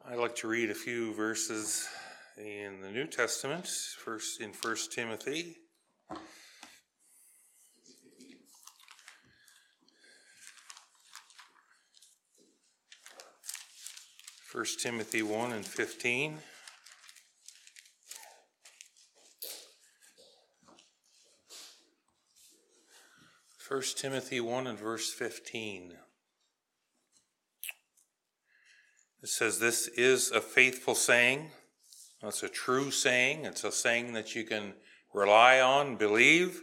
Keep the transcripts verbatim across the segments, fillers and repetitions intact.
I'd like to read a few verses in the New Testament, first in First Timothy. First Timothy one and fifteen. First Timothy one and verse fifteen. It says, "This is a faithful saying." It's a true saying. It's a saying that you can rely on, believe.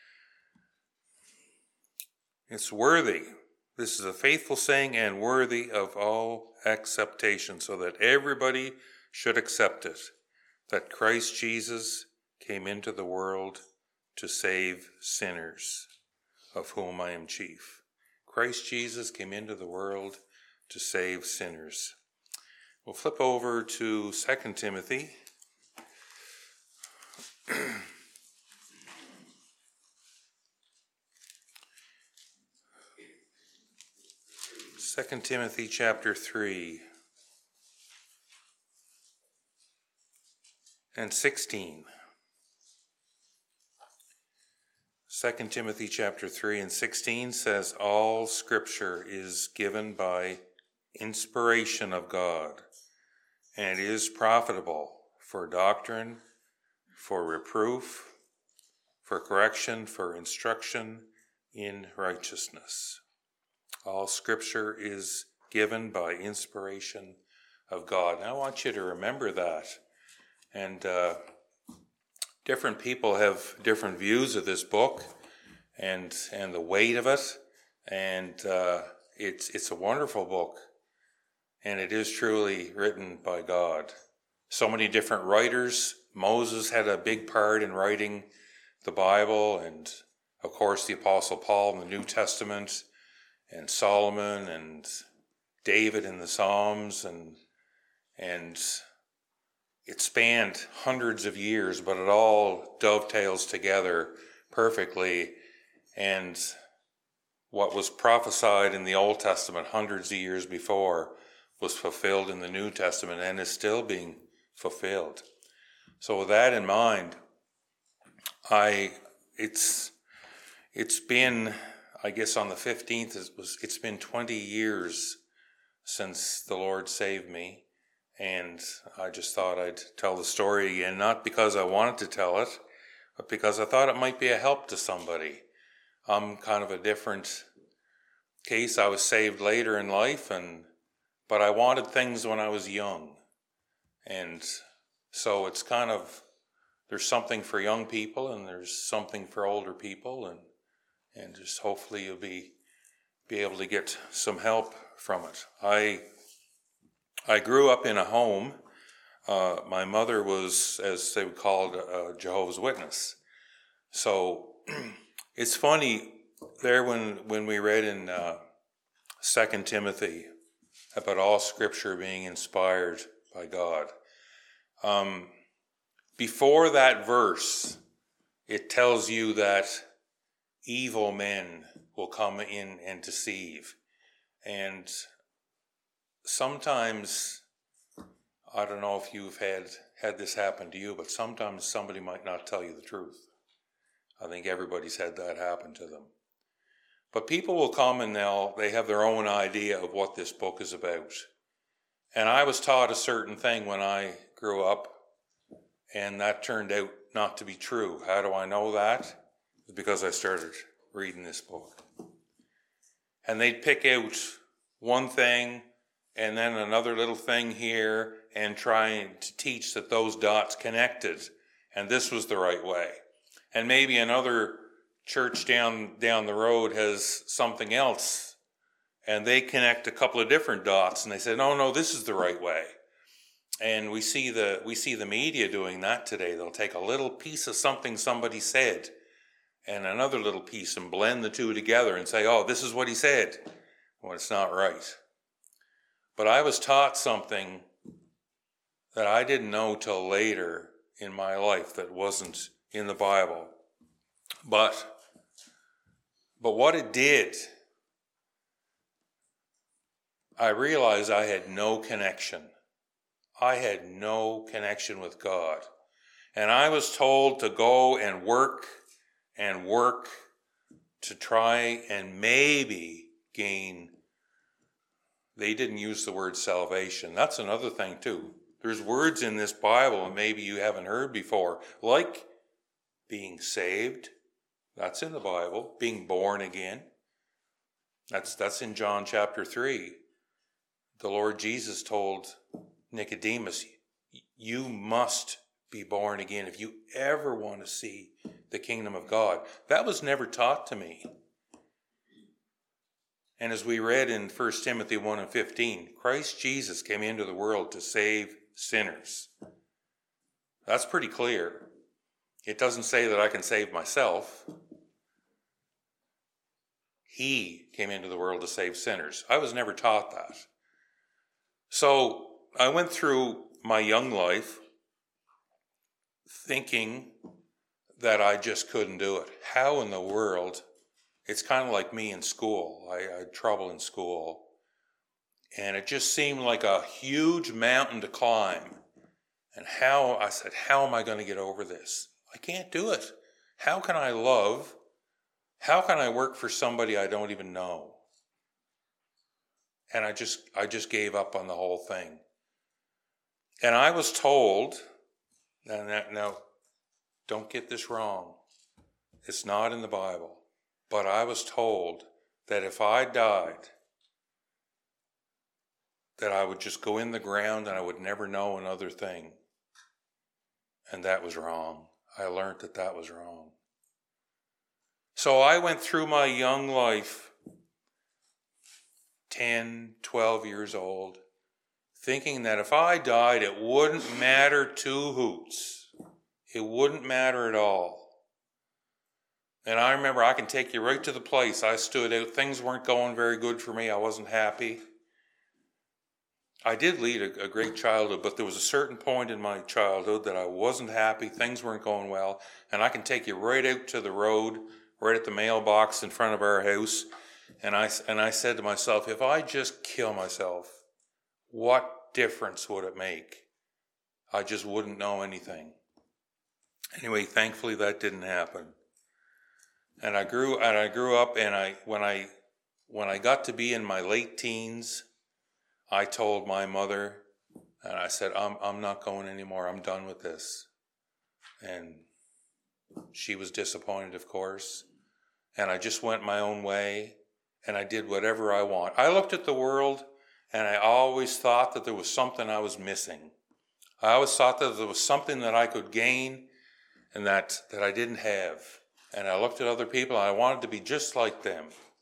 It's worthy. This is a faithful saying and worthy of all acceptation, so that everybody should accept it, that Christ Jesus came into the world to save sinners, of whom I am chief. Christ Jesus came into the world to save sinners. We'll flip over to Second Timothy. Second Timothy chapter three and sixteen. Second Timothy chapter three and sixteen says, "All Scripture is given by inspiration of God, and is profitable for doctrine, for reproof, for correction, for instruction in righteousness." All Scripture is given by inspiration of God. And I want you to remember that. And uh, different people have different views of this book and and the weight of it. And uh, it's it's a wonderful book. And it is truly written by God. So many different writers. Moses had a big part in writing the Bible, and of course the Apostle Paul in the New Testament, and Solomon and David in the Psalms, and and it spanned hundreds of years, but it all dovetails together perfectly. And what was prophesied in the Old Testament hundreds of years before was fulfilled in the New Testament and is still being fulfilled. So with that in mind, I it's it's been, I guess on the fifteenth, it was, it's been twenty years since the Lord saved me. And I just thought I'd tell the story again, not because I wanted to tell it, but because I thought it might be a help to somebody. I'm kind of a different case. I was saved later in life, and but I wanted things when I was young. And so it's kind of, there's something for young people and there's something for older people, and and just hopefully you'll be be able to get some help from it. I I grew up in a home. Uh, my mother was, as they would call it, a Jehovah's Witness. So it's funny there when when we read in uh, Second Timothy about all Scripture being inspired by God. Um, before that verse, it tells you that evil men will come in and deceive. And sometimes, I don't know if you've had, had this happen to you, but sometimes somebody might not tell you the truth. I think everybody's had that happen to them. But people will come and they'll, they have their own idea of what this book is about. And I was taught a certain thing when I grew up, and that turned out not to be true. How do I know that? It's because I started reading this book. And they'd pick out one thing and then another little thing here and trying to teach that those dots connected, and this was the right way. And maybe another church down down the road has something else, and they connect a couple of different dots, and they say, no, no, this is the right way. And we see the we see the media doing that today. They'll take a little piece of something somebody said and another little piece and blend the two together and say, oh, this is what he said. Well, it's not right. But I was taught something that I didn't know till later in my life that wasn't in the Bible. But but what it did, I realized I had no connection I had no connection with God. And I was told to go and work and work to try and maybe gain. They didn't use the word salvation. That's another thing too. There's words in this Bible maybe you haven't heard before, like being saved. That's in the Bible. Being born again. That's that's in John chapter three. The Lord Jesus told Nicodemus, you must be born again if you ever want to see the kingdom of God. That was never taught to me. And as we read in First Timothy one and fifteen, Christ Jesus came into the world to save sinners. That's pretty clear. It doesn't say that I can save myself. He came into the world to save sinners. I was never taught that. So I went through my young life thinking that I just couldn't do it. How in the world? It's kind of like me in school. I, I had trouble in school. And it just seemed like a huge mountain to climb. And how, I said, how am I going to get over this? I can't do it. How can I love? How can I work for somebody I don't even know? And I just, I just gave up on the whole thing. And I was told, now, now don't get this wrong. It's not in the Bible. But I was told that if I died, that I would just go in the ground and I would never know another thing. And that was wrong. I learned that that was wrong. So I went through my young life, ten, twelve years old, thinking that if I died, it wouldn't matter two hoots. It wouldn't matter at all. And I remember, I can take you right to the place I stood out. Things weren't going very good for me. I wasn't happy. I did lead a, a great childhood, but there was a certain point in my childhood that I wasn't happy. Things weren't going well. And I can take you right out to the road, right at the mailbox in front of our house. And I, and I said to myself, if I just kill myself, what difference would it make? I just wouldn't know anything. Anyway, thankfully that didn't happen. And I grew and I grew up, and I when I when I got to be in my late teens, I told my mother, and I said, I'm I'm not going anymore. I'm done with this. And she was disappointed, of course. And I just went my own way, and I did whatever I want. I looked at the world, and I always thought that there was something I was missing. I always thought that there was something that I could gain and that, that I didn't have. And I looked at other people, and I wanted to be just like them.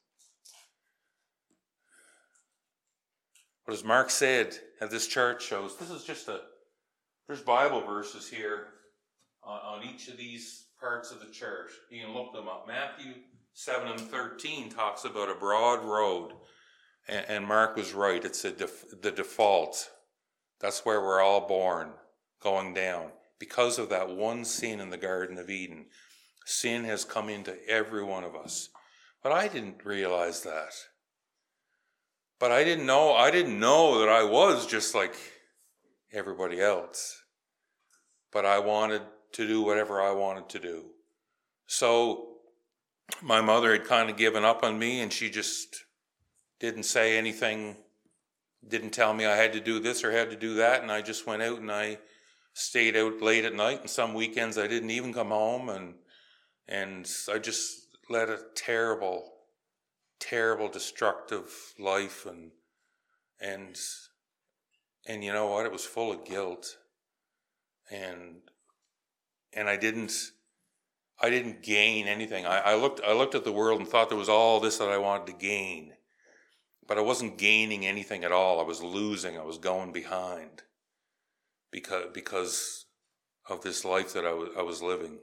But as Mark said at this church shows, this is just a, there's Bible verses here on, on each of these parts of the church. You can look them up. Matthew seven and thirteen talks about a broad road. And, and Mark was right. It's a def, the default. That's where we're all born, going down. Because of that one sin in the Garden of Eden. Sin has come into every one of us. But I didn't realize that. But I didn't know, I didn't know that I was just like everybody else. But I wanted to do whatever I wanted to do. So my mother had kind of given up on me, and she just didn't say anything, didn't tell me I had to do this or had to do that, and I just went out and I stayed out late at night, and some weekends I didn't even come home, and and I just led a terrible, terrible, destructive life, and and and you know what? It was full of guilt, and and I didn't I didn't gain anything. I, I looked I looked at the world and thought there was all this that I wanted to gain, but I wasn't gaining anything at all. I was losing. I was going behind because because of this life that I was I was living.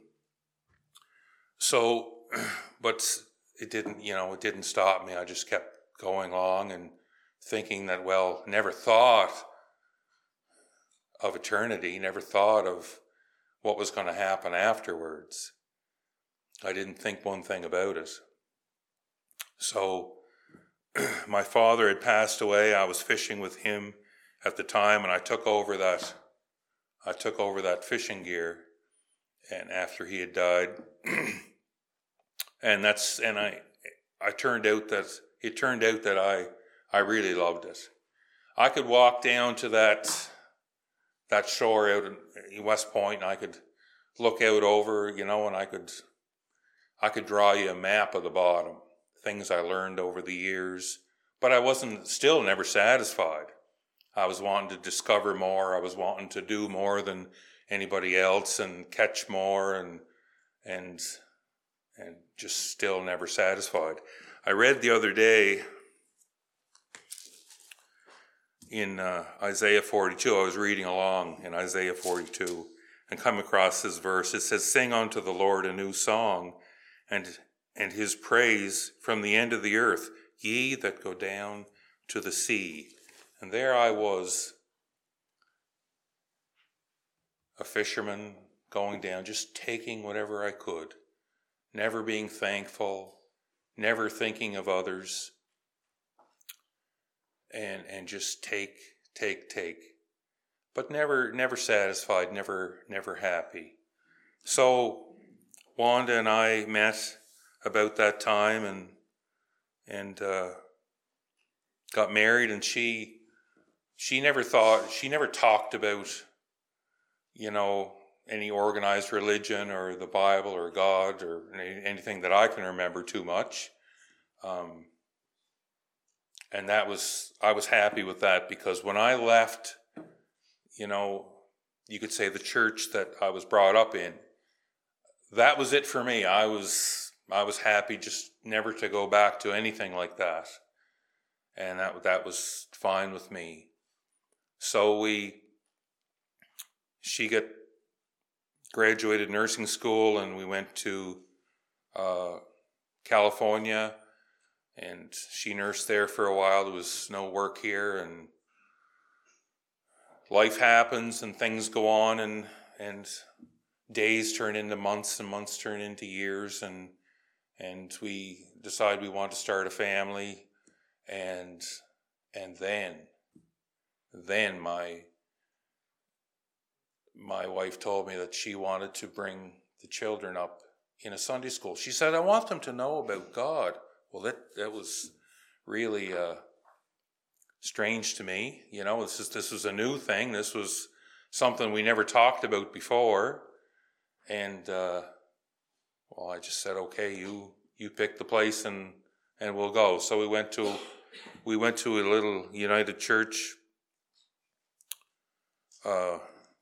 So, but it didn't, you know, it didn't stop me. I just kept going along and thinking that, well, never thought of eternity, never thought of what was going to happen afterwards. I didn't think one thing about it. So, my father had passed away. I was fishing with him at the time, and I took over that. I took over that fishing gear, and after he had died, and that's and I, I turned out that it turned out that I, I really loved it. I could walk down to that, that shore out in West Point, and I could look out over, you know, and I could, I could draw you a map of the bottom, things I learned over the years, but I wasn't still never satisfied. I was wanting to discover more. I was wanting to do more than anybody else and catch more and and and just still never satisfied. I read the other day in uh, Isaiah forty-two. I was reading along in Isaiah forty-two and come across this verse. It says, "Sing unto the Lord a new song, and and his praise from the end of the earth, ye that go down to the sea." And there I was, a fisherman going down, just taking whatever I could, never being thankful, never thinking of others, and and just take, take, take, but never never satisfied, never never happy. So Wanda and I met about that time and and uh, got married, and she. She never thought, she never talked about, you know, any organized religion or the Bible or God or anything that I can remember too much. Um, and that was, I was happy with that, because when I left, you know, you could say the church that I was brought up in, that was it for me. I was, I was happy just never to go back to anything like that. And that, that was fine with me. So we, she got graduated nursing school, and we went to uh, California, and she nursed there for a while. There was no work here, and life happens, and things go on, and and days turn into months, and months turn into years, and and we decide we want to start a family, and and then. Then my my wife told me that she wanted to bring the children up in a Sunday school. She said, "I want them to know about God." Well, that that was really uh, strange to me. You know, this is this was a new thing. This was something we never talked about before, and uh, well, I just said, "Okay, you you pick the place, and and we'll go." So we went to we went to a little United Church. Uh,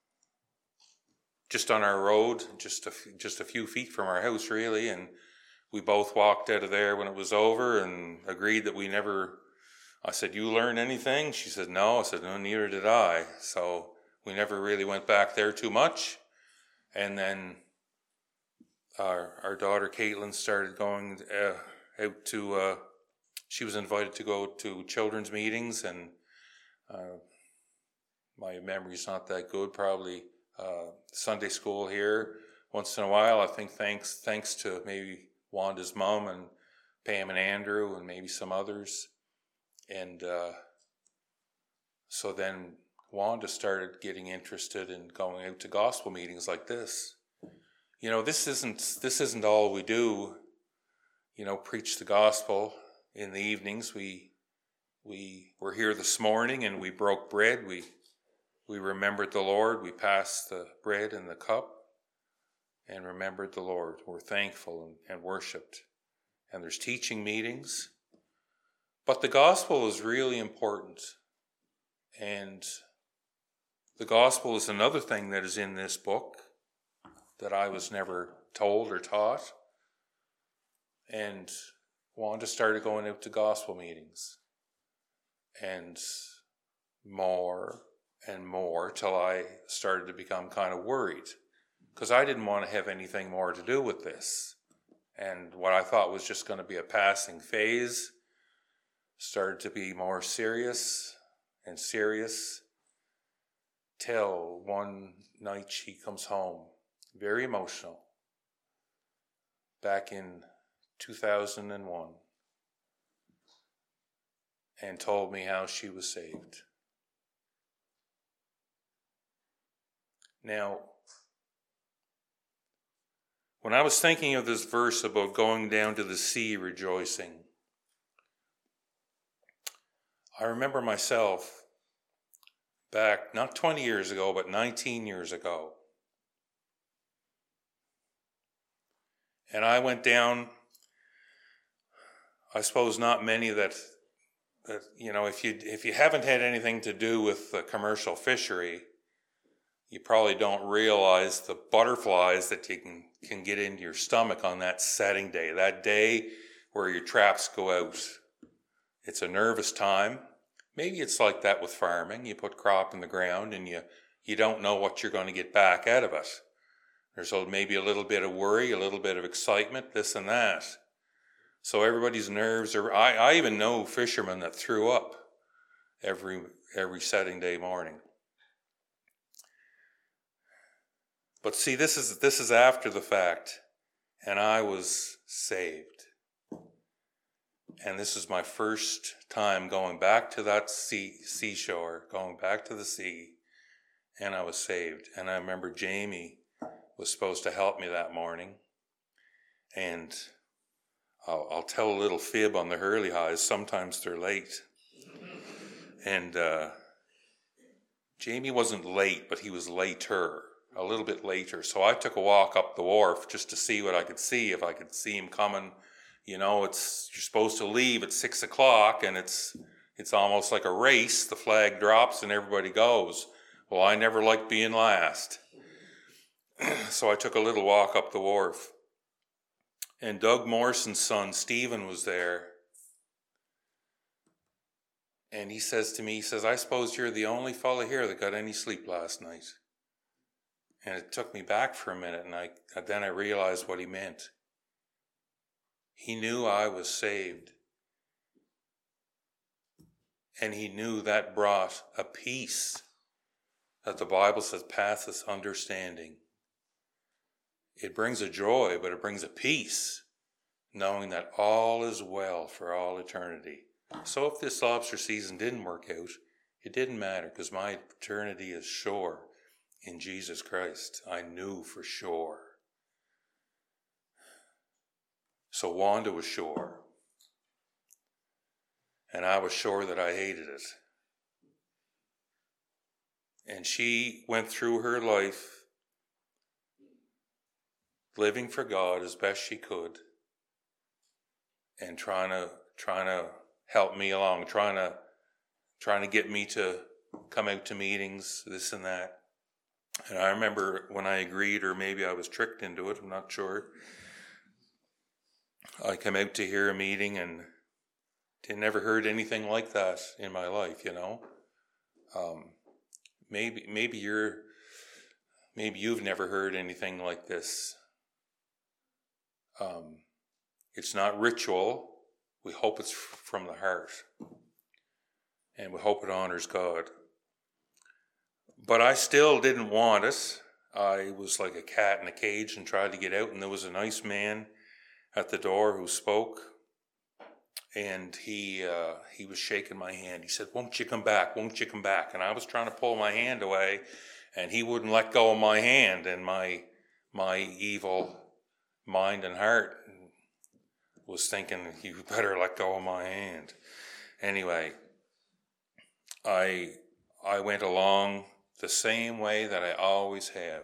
just on our road, just a, f- just a few feet from our house, really, and we both walked out of there when it was over and agreed that we never, I said, "You learn anything?" She said, "No." I said, "No, neither did I." So we never really went back there too much. And then our our daughter Caitlin started going uh, out to, uh, she was invited to go to children's meetings, and uh, my memory's not that good. Probably uh, Sunday school here once in a while. I think thanks thanks to maybe Wanda's mom and Pam and Andrew and maybe some others. And uh, so then Wanda started getting interested in going out to gospel meetings like this. You know, this isn't this isn't all we do. You know, preach the gospel in the evenings. We we were here this morning and we broke bread. We We remembered the Lord. We passed the bread and the cup and remembered the Lord. We're thankful and, and worshiped. And there's teaching meetings. But the gospel is really important. And the gospel is another thing that is in this book that I was never told or taught. And Wanda started going out to gospel meetings. And more and more till I started to become kind of worried, because I didn't want to have anything more to do with this. And what I thought was just going to be a passing phase started to be more serious and serious, till one night she comes home, very emotional, back in two thousand one, and told me how she was saved. Now, when I was thinking of this verse about going down to the sea rejoicing, I remember myself back, not twenty years ago, but nineteen years ago. And I went down, I suppose not many that, that you know, if you if you haven't had anything to do with the commercial fishery, you probably don't realize the butterflies that you can, can get into your stomach on that setting day, that day where your traps go out. It's a nervous time. Maybe it's like that with farming. You put crop in the ground and you, you don't know what you're going to get back out of it. There's maybe a little bit of worry, a little bit of excitement, this and that. So everybody's nerves are, I, I even know fishermen that threw up every every setting day morning. But see, this is this is after the fact, and I was saved. And this is my first time going back to that sea, seashore, going back to the sea, and I was saved. And I remember Jamie was supposed to help me that morning. And I'll, I'll tell a little fib on the Hurley Highs. Sometimes they're late. And uh, Jamie wasn't late, but he was later, a little bit later. So I took a walk up the wharf just to see what I could see, if I could see him coming. You know, it's you're supposed to leave at six o'clock, and it's it's almost like a race. The flag drops and everybody goes. Well, I never liked being last. So I took a little walk up the wharf. And Doug Morrison's son, Stephen, was there. And he says to me, he says, I suppose you're the only fella here that got any sleep last night. And it took me back for a minute, and I then I realized what he meant. He knew I was saved. And he knew that brought a peace that the Bible says passeth understanding. It brings a joy, but it brings a peace, knowing that all is well for all eternity. So if this lobster season didn't work out, it didn't matter, because my eternity is sure in Jesus Christ. I knew for sure. So Wanda was sure. And I was sure that I hated it. And she went through her life living for God as best she could, and trying to trying to help me along, trying to trying to get me to come out to meetings, this and that. And I remember when I agreed, or maybe I was tricked into it, I'm not sure. I came out to hear a meeting and I never heard anything like that in my life, you know. Um, maybe maybe you're maybe you've never heard anything like this. Um, it's not ritual. We hope it's from the heart. And we hope it honors God. But I still didn't want it. I was like a cat in a cage and tried to get out. And there was a nice man at the door who spoke. And he uh, he was shaking my hand. He said, won't you come back? Won't you come back? And I was trying to pull my hand away. And he wouldn't let go of my hand. And my my evil mind and heart was thinking, you better let go of my hand. Anyway, I I went along the same way that I always have,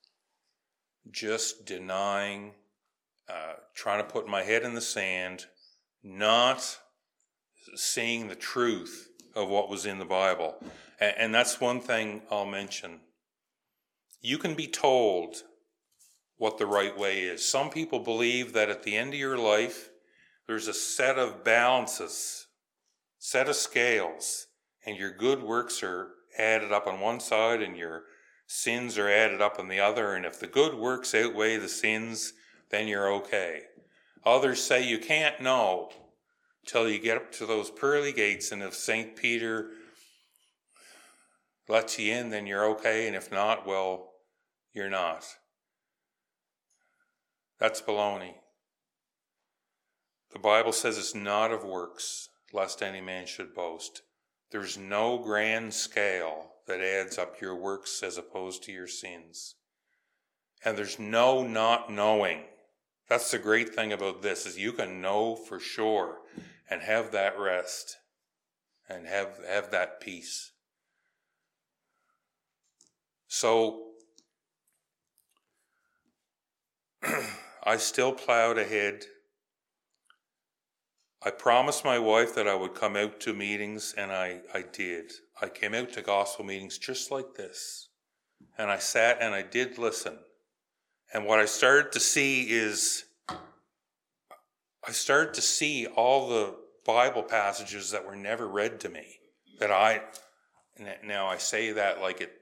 just denying, uh, trying to put my head in the sand, not seeing the truth of what was in the Bible. And, and that's one thing I'll mention. You can be told what the right way is. Some people believe that at the end of your life, there's a set of balances, set of scales, and your good works are added up on one side and your sins are added up on the other. And if the good works outweigh the sins, then you're okay. Others say you can't know till you get up to those pearly gates, and if Saint Peter lets you in, then you're okay, and if not, well, you're not. That's baloney. The Bible says it's not of works, lest any man should boast. There's no grand scale that adds up your works as opposed to your sins. And there's no not knowing. That's the great thing about this, is you can know for sure and have that rest and have, have that peace. So I still plowed ahead. I promised my wife that I would come out to meetings, and I, I did. I came out to gospel meetings just like this. And I sat and I did listen. And what I started to see is, I started to see all the Bible passages that were never read to me. That I, now I say that like it,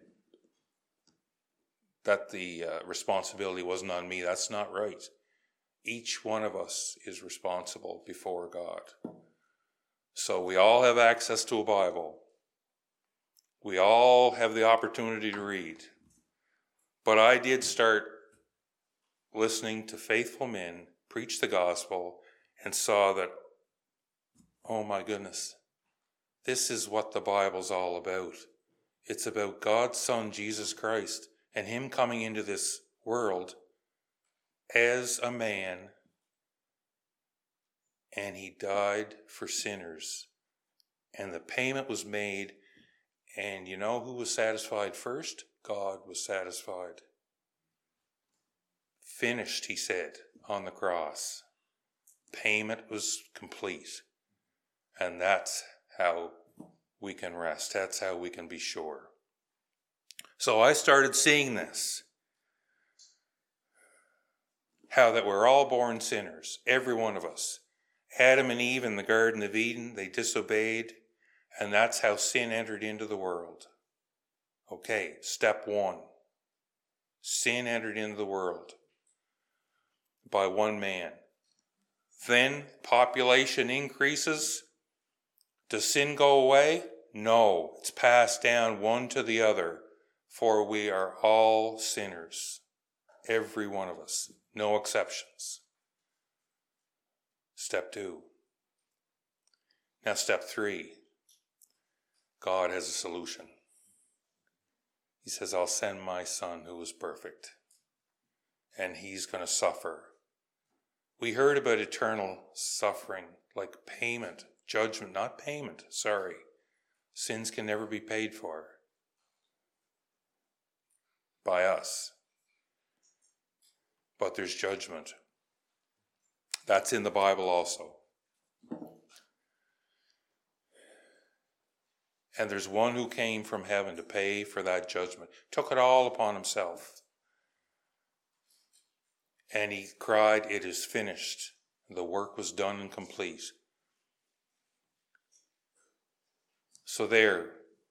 that the uh, responsibility wasn't on me. That's not right. Each one of us is responsible before God. So we all have access to a Bible. We all have the opportunity to read. But I did start listening to faithful men preach the gospel and saw that, oh my goodness, this is what the Bible's all about. It's about God's Son, Jesus Christ, and him coming into this world as a man, and he died for sinners. And the payment was made, and you know who was satisfied first? God was satisfied. Finished, he said, on the cross. Payment was complete. And that's how we can rest. That's how we can be sure. So I started seeing this. How that we're all born sinners, every one of us. Adam and Eve in the Garden of Eden, they disobeyed, and that's how sin entered into the world. Okay, step one. Sin entered into the world by one man. Then population increases. Does sin go away? No, it's passed down one to the other, for we are all sinners, every one of us. No exceptions. Step two. Now step three. God has a solution. He says, I'll send my son who is perfect. And he's going to suffer. We heard about eternal suffering, like payment, judgment, not payment, sorry. Sins can never be paid for by us. But there's judgment. That's in the Bible also. And there's one who came from heaven to pay for that judgment. Took it all upon himself. And he cried, it is finished. The work was done and complete. So there,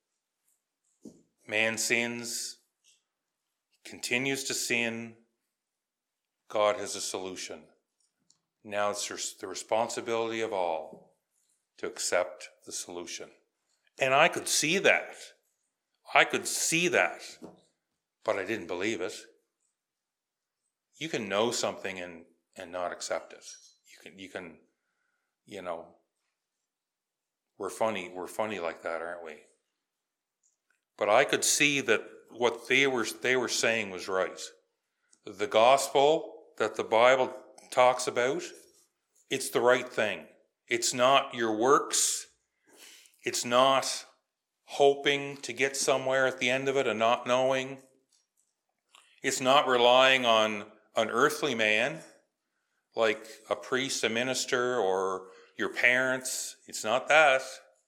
man sins, continues to sin. God has a solution. Now it's the responsibility of all to accept the solution. And I could see that. I could see that. But I didn't believe it. You can know something and, and not accept it. You can, you can, you know, we're funny, we're funny like that, aren't we? But I could see that what they were, they were saying was right. The gospel that the Bible talks about, it's the right thing. It's not your works. It's not hoping to get somewhere at the end of it and not knowing. It's not relying on an earthly man, like a priest, a minister, or your parents. It's not that.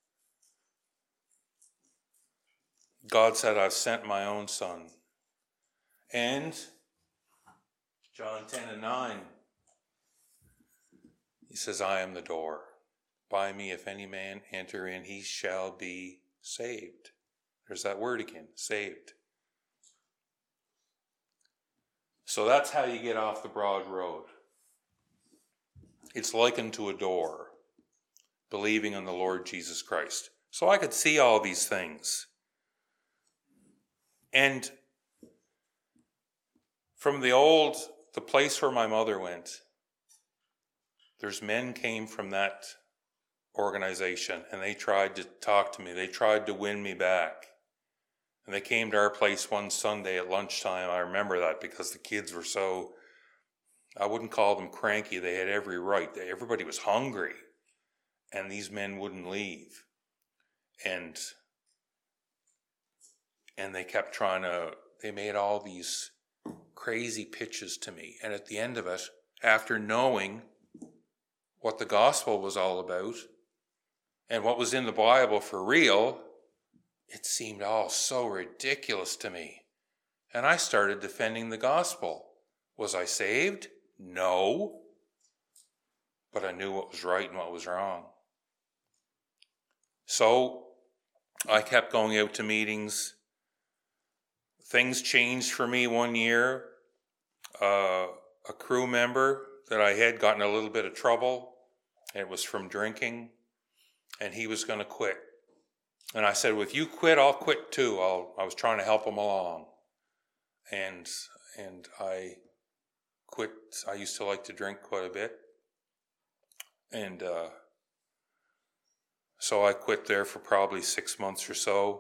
God said, I've sent my own son. And John ten and nine, he says, I am the door. By me, if any man enter in, he shall be saved. There's that word again, saved. So that's how you get off the broad road. It's likened to a door, believing in the Lord Jesus Christ. So I could see all these things. And from the old, the place where my mother went, there's men came from that organization and they tried to talk to me. They tried to win me back. And they came to our place one Sunday at lunchtime. I remember that because the kids were so, I wouldn't call them cranky. They had every right. Everybody was hungry. And these men wouldn't leave. And and they kept trying to, they made all these crazy pitches to me. And at the end of it, after knowing what the gospel was all about and what was in the Bible for real, it seemed all so ridiculous to me. And I started defending the gospel. Was I saved? No. But I knew what was right and what was wrong. So I kept going out to meetings. Things changed for me one year. Uh, a crew member that I had got in a little bit of trouble. It was from drinking. And he was going to quit. And I said, well, if you quit, I'll quit too. I'll, I was trying to help him along. And and I quit. I used to like to drink quite a bit. And uh, so I quit there for probably six months or so.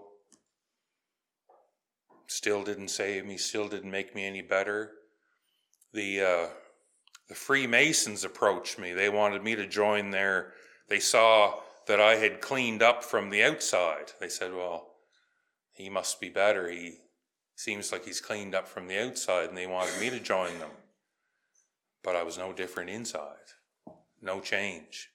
Still didn't save me, still didn't make me any better. The uh, the Freemasons approached me. They wanted me to join their, they saw that I had cleaned up from the outside. They said, well, he must be better. He seems like he's cleaned up from the outside, and they wanted me to join them. But I was no different inside. No change.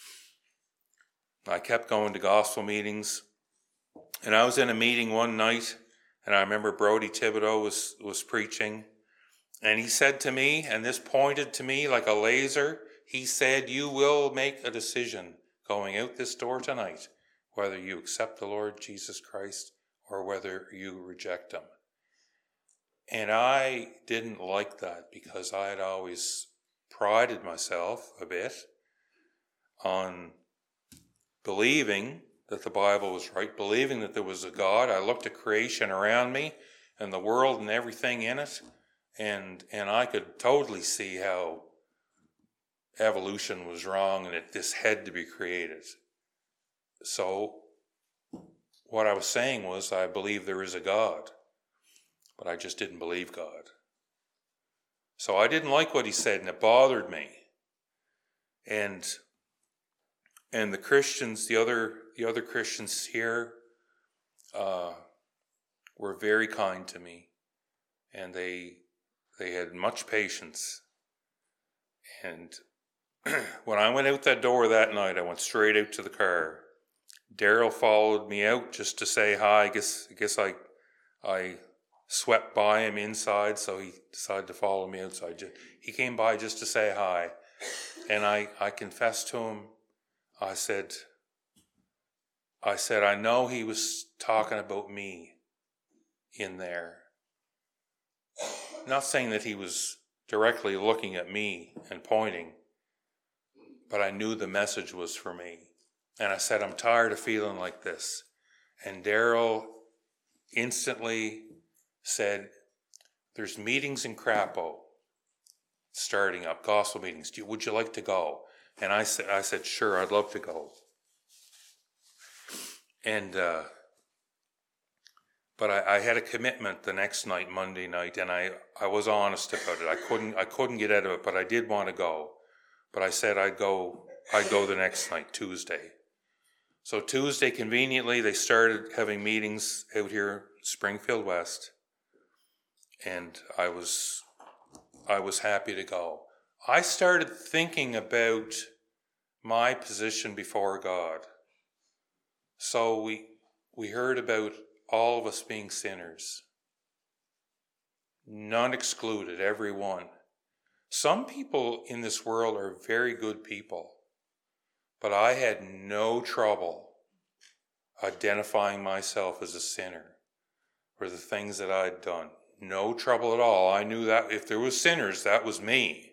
I kept going to gospel meetings. And I was in a meeting one night, and I remember Brody Thibodeau was, was preaching. And he said to me, and this pointed to me like a laser, he said, you will make a decision going out this door tonight, whether you accept the Lord Jesus Christ or whether you reject him. And I didn't like that because I had always prided myself a bit on believing that the Bible was right, believing that there was a God. I looked at creation around me and the world and everything in it, and and I could totally see how evolution was wrong and that this had to be created. So what I was saying was I believe there is a God, but I just didn't believe God. So I didn't like what he said, and it bothered me. And and the Christians, the other the other Christians here, uh, were very kind to me, and they they had much patience. And when I went out that door that night, I went straight out to the car. Daryl followed me out just to say hi. I guess I guess I I swept by him inside, so he decided to follow me outside. He came by just to say hi, and I, I confessed to him. I said, I said, I know he was talking about me in there. Not saying that he was directly looking at me and pointing, but I knew the message was for me. And I said, I'm tired of feeling like this. And Daryl instantly said, there's meetings in Crapo starting up, gospel meetings. Do you, would you like to go? And I said, I said, sure, I'd love to go. And, uh, but I, I had a commitment the next night, Monday night, and I, I was honest about it. I couldn't, I couldn't get out of it, but I did want to go. But I said I'd go, I'd go the next night, Tuesday. So Tuesday, conveniently, they started having meetings out here, Springfield West, and I was, I was happy to go. I started thinking about my position before God. So we, we heard about all of us being sinners, none excluded, every one. Some people in this world are very good people, but I had no trouble identifying myself as a sinner for the things that I'd done. No trouble at all. I knew that if there was sinners, that was me.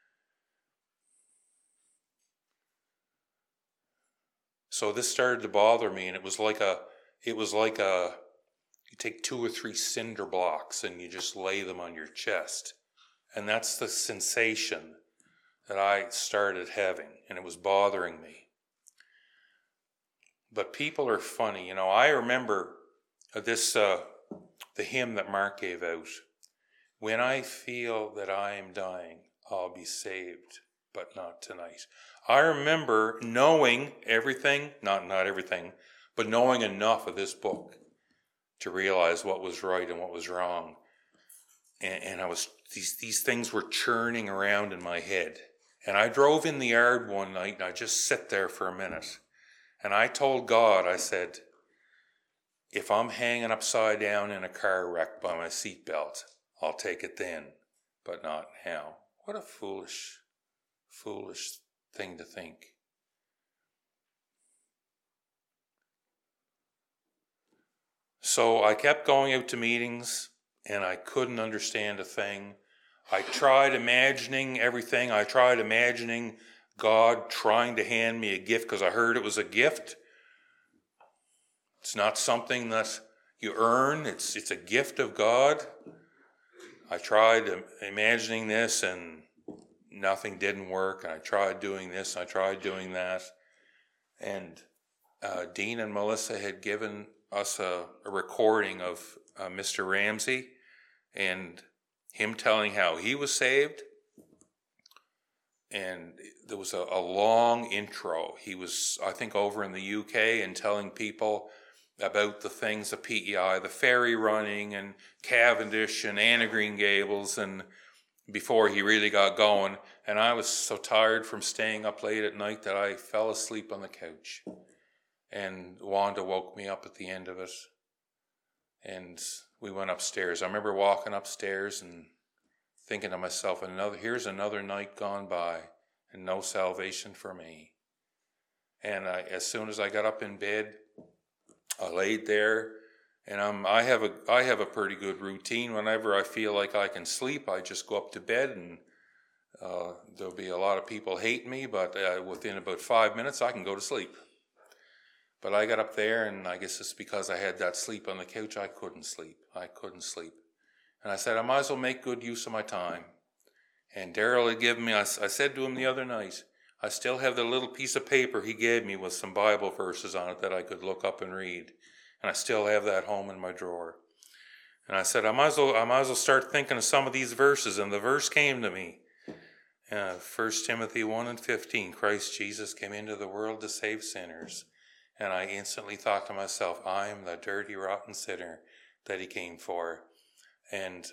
So this started to bother me, and it was like a, it was like a, you take two or three cinder blocks and you just lay them on your chest. And that's the sensation that I started having, and it was bothering me. But people are funny. You know, I remember this, uh, the hymn that Mark gave out. When I feel that I am dying, I'll be saved, but not tonight. I remember knowing everything, not not everything, but knowing enough of this book to realize what was right and what was wrong. And, and I was these these things were churning around in my head. And I drove in the yard one night and I just sat there for a minute. And I told God, I said, if I'm hanging upside down in a car wreck by my seatbelt, I'll take it then, but not now. What a foolish, foolish thing to think. So I kept going out to meetings and I couldn't understand a thing. I tried imagining everything. I tried imagining God trying to hand me a gift because I heard it was a gift. It's not something that you earn. It's it's a gift of God. I tried imagining this and nothing didn't work. And I tried doing this and I tried doing that. And uh, Dean and Melissa had given us a, a recording of uh, Mister Ramsey and him telling how he was saved. And there was a, a long intro. He was, I think, over in the U K and telling people about the things of P E I, the ferry running and Cavendish and Anna Green Gables, and before he really got going. And I was so tired from staying up late at night that I fell asleep on the couch. And Wanda woke me up at the end of it. And we went upstairs. I remember walking upstairs and thinking to myself, another here's another night gone by and no salvation for me. And I, as soon as I got up in bed, I laid there, and I'm, I have a I have a pretty good routine. Whenever I feel like I can sleep, I just go up to bed, and uh, there'll be a lot of people hate me, but uh, within about five minutes, I can go to sleep. But I got up there, and I guess it's because I had that sleep on the couch, I couldn't sleep. I couldn't sleep. And I said, I might as well make good use of my time. And Daryl had given me, I, I said to him the other night, I still have the little piece of paper he gave me with some Bible verses on it that I could look up and read. And I still have that home in my drawer. And I said, I might as well, I might as well start thinking of some of these verses. And the verse came to me. Uh, First Timothy one and fifteen, Christ Jesus came into the world to save sinners. And I instantly thought to myself, I am the dirty, rotten sinner that he came for. And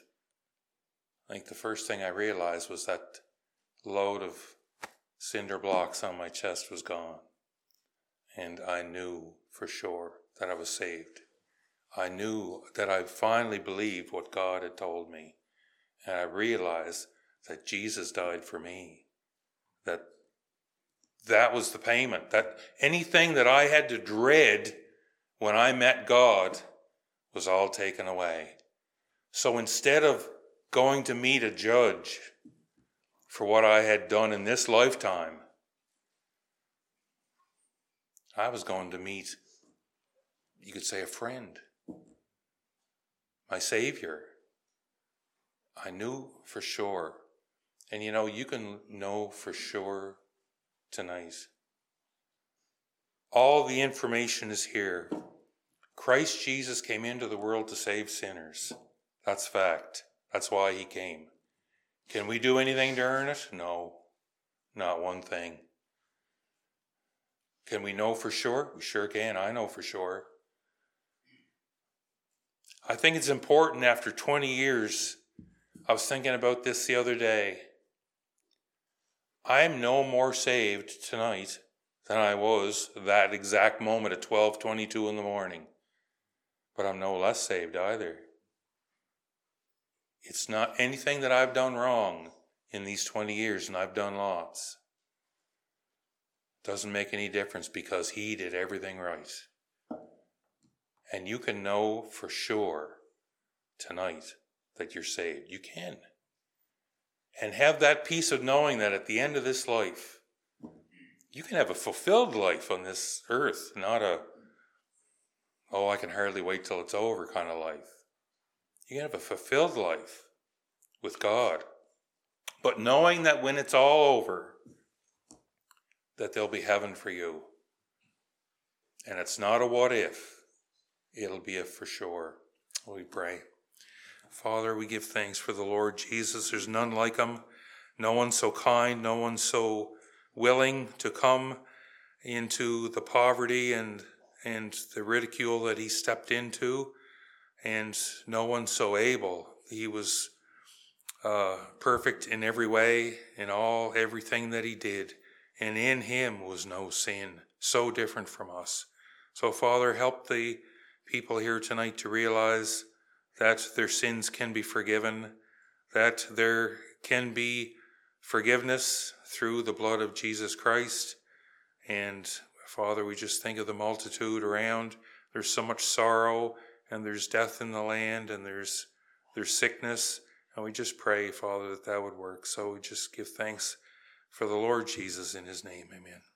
I think the first thing I realized was that load of cinder blocks on my chest was gone. And I knew for sure that I was saved. I knew that I finally believed what God had told me. And I realized that Jesus died for me. That that was the payment. That anything that I had to dread when I met God was all taken away. So instead of going to meet a judge for what I had done in this lifetime, I was going to meet, you could say, a friend, my Savior. I knew for sure. And you know, you can know for sure tonight. All the information is here. Christ Jesus came into the world to save sinners. That's fact. That's why he came. Can we do anything to earn it? No, not one thing. Can we know for sure? We sure can. I know for sure. I think it's important after twenty years. I was thinking about this the other day. I am no more saved tonight than I was that exact moment at twelve twenty-two in the morning. But I'm no less saved either. It's not anything that I've done wrong in these twenty years, and I've done lots. Doesn't make any difference because he did everything right. And you can know for sure tonight that you're saved. You can. And have that peace of knowing that at the end of this life, you can have a fulfilled life on this earth, not a, oh, I can hardly wait till it's over kind of life. You can have a fulfilled life with God. But knowing that when it's all over, that there'll be heaven for you. And it's not a what if, it'll be a for sure. We pray. Father, we give thanks for the Lord Jesus. There's none like him. No one so kind, no one so willing to come into the poverty and and the ridicule that he stepped into, and no one so able. He was uh, perfect in every way, in all, everything that he did, and in him was no sin, so different from us. So, Father, help the people here tonight to realize that their sins can be forgiven, that there can be forgiveness through the blood of Jesus Christ. And Father, we just think of the multitude around. There's so much sorrow, and there's death in the land, and there's there's sickness. And we just pray, Father, that that would work. So we just give thanks for the Lord Jesus in his name. Amen.